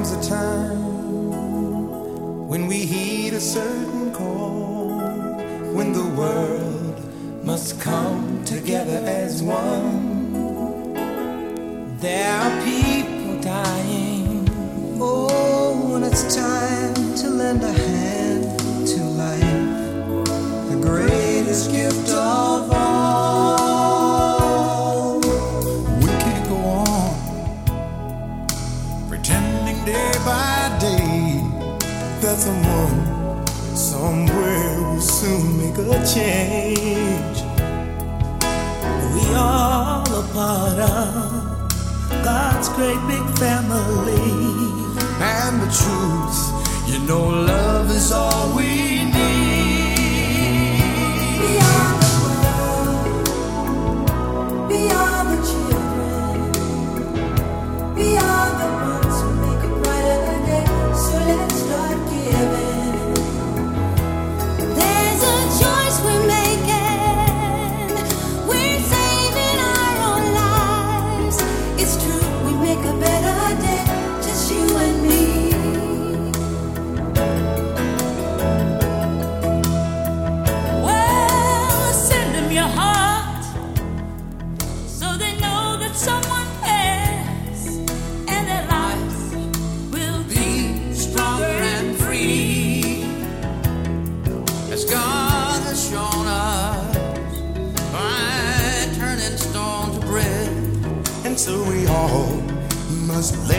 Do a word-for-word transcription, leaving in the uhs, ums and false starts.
comes a time when we heed a certain call, when the world must come together as one. There are people dying. Oh, when it's time to lend a hand to life, the greatest gift of all. We can't go on pretending day by day that someone somewhere will soon make a change. We all a part of God's great big family. And the truth, you know, love is all we need. We are the world, we are the children, we are the ones who make a brighter day. So let's start giving. There's a choice we're making. We're saving our own lives. It's true, we make a better day, just you and me. Well, send them your heart so they know that someone cares, and their lives will be stronger and free, as God has shown us by turning stone to bread. And so we all must